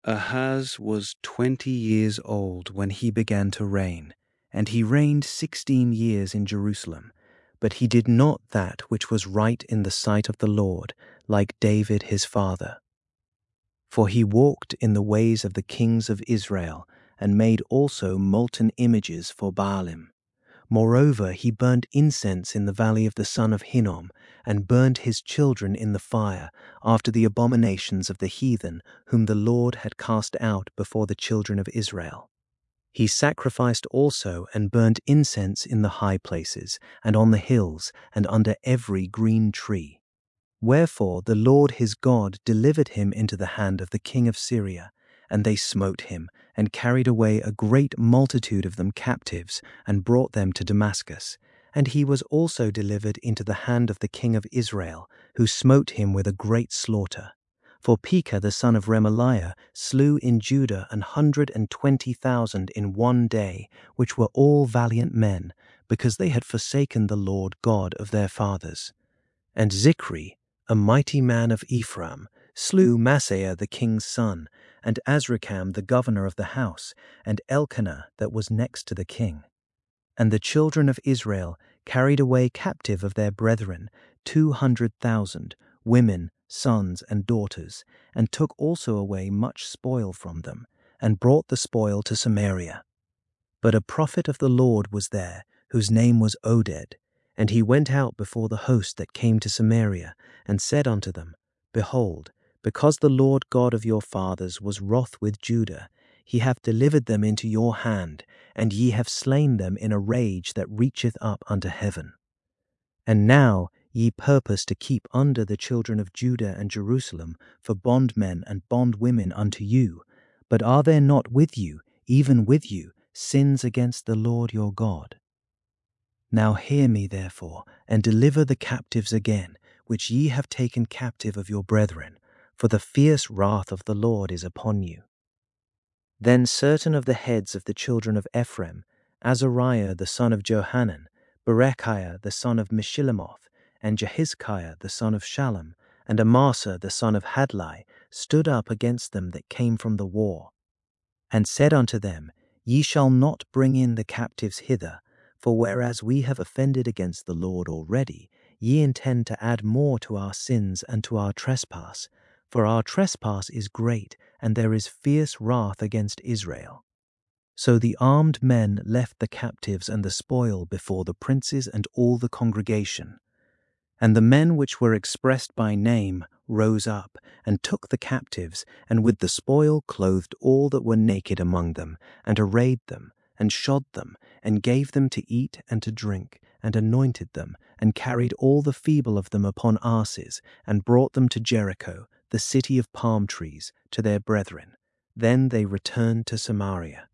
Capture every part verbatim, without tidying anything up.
Ahaz was twenty years old when he began to reign, and he reigned sixteen years in Jerusalem. But he did not that which was right in the sight of the Lord, like David his father. For he walked in the ways of the kings of Israel, and made also molten images for Baalim. Moreover, he burned incense in the valley of the son of Hinnom, and burned his children in the fire, after the abominations of the heathen, whom the Lord had cast out before the children of Israel. He sacrificed also and burned incense in the high places, and on the hills, and under every green tree. Wherefore the Lord his God delivered him into the hand of the king of Syria, and they smote him, and carried away a great multitude of them captives, and brought them to Damascus. And he was also delivered into the hand of the king of Israel, who smote him with a great slaughter. For Pekah the son of Remaliah slew in Judah an hundred and twenty thousand in one day, which were all valiant men, because they had forsaken the Lord God of their fathers. And Zichri, a mighty man of Ephraim, slew Maaseiah the king's son, and Azrikam the governor of the house, and Elkanah that was next to the king. And the children of Israel carried away captive of their brethren two hundred thousand, women, sons, and daughters, and took also away much spoil from them, and brought the spoil to Samaria. But a prophet of the Lord was there, whose name was Oded, and he went out before the host that came to Samaria, and said unto them, Behold, because the Lord God of your fathers was wroth with Judah, he hath delivered them into your hand, and ye have slain them in a rage that reacheth up unto heaven. And now ye purpose to keep under the children of Judah and Jerusalem for bondmen and bondwomen unto you. But are there not with you, even with you, sins against the Lord your God? Now hear me therefore, and deliver the captives again, which ye have taken captive of your brethren, for the fierce wrath of the Lord is upon you. Then certain of the heads of the children of Ephraim, Azariah the son of Johanan, Berechiah the son of Meshillemoth, and Jehizkiah the son of Shallum, and Amasa the son of Hadlai, stood up against them that came from the war, and said unto them, Ye shall not bring in the captives hither, for whereas we have offended against the Lord already, ye intend to add more to our sins and to our trespass. For our trespass is great, and there is fierce wrath against Israel. So the armed men left the captives and the spoil before the princes and all the congregation. And the men which were expressed by name rose up, and took the captives, and with the spoil clothed all that were naked among them, and arrayed them, and shod them, and gave them to eat and to drink, and anointed them, and carried all the feeble of them upon asses, and brought them to Jericho, the city of palm trees, to their brethren. Then they returned to Samaria.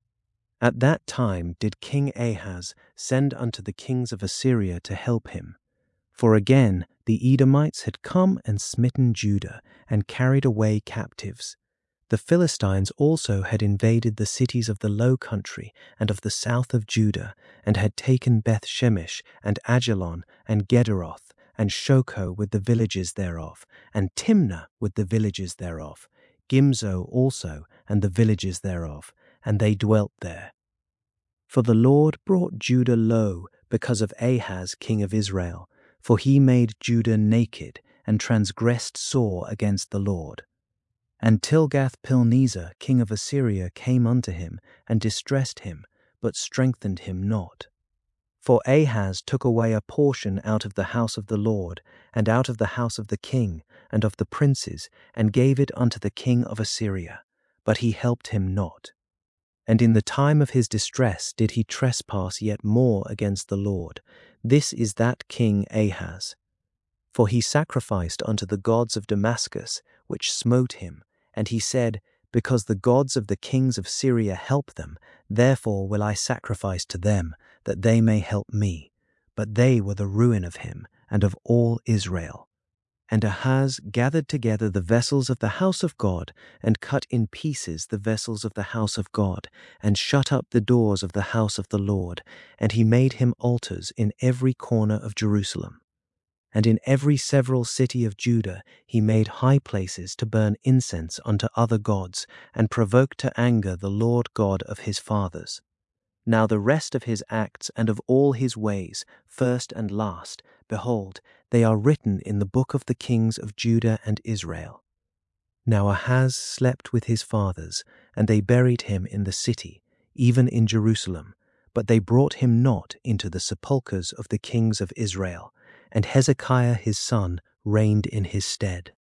At that time did King Ahaz send unto the kings of Assyria to help him. For again the Edomites had come and smitten Judah, and carried away captives. The Philistines also had invaded the cities of the low country and of the south of Judah, and had taken Beth Shemesh, and Ajalon, and Gederoth, and Shoko with the villages thereof, and Timnah with the villages thereof, Gimzo also, and the villages thereof, and they dwelt there. For the Lord brought Judah low because of Ahaz king of Israel, for he made Judah naked, and transgressed sore against the Lord. And Tilgath-Pilneser king of Assyria came unto him, and distressed him, but strengthened him not. For Ahaz took away a portion out of the house of the Lord, and out of the house of the king, and of the princes, and gave it unto the king of Assyria, but he helped him not. And in the time of his distress did he trespass yet more against the Lord. This is that king Ahaz. For he sacrificed unto the gods of Damascus, which smote him, and he said, Because the gods of the kings of Syria help them, therefore will I sacrifice to them, that they may help me. But they were the ruin of him, and of all Israel. And Ahaz gathered together the vessels of the house of God, and cut in pieces the vessels of the house of God, and shut up the doors of the house of the Lord, and he made him altars in every corner of Jerusalem. And in every several city of Judah he made high places to burn incense unto other gods, and provoke to anger the Lord God of his fathers. Now the rest of his acts and of all his ways, first and last, behold, they are written in the book of the kings of Judah and Israel. Now Ahaz slept with his fathers, and they buried him in the city, even in Jerusalem, but they brought him not into the sepulchres of the kings of Israel, and Hezekiah his son reigned in his stead.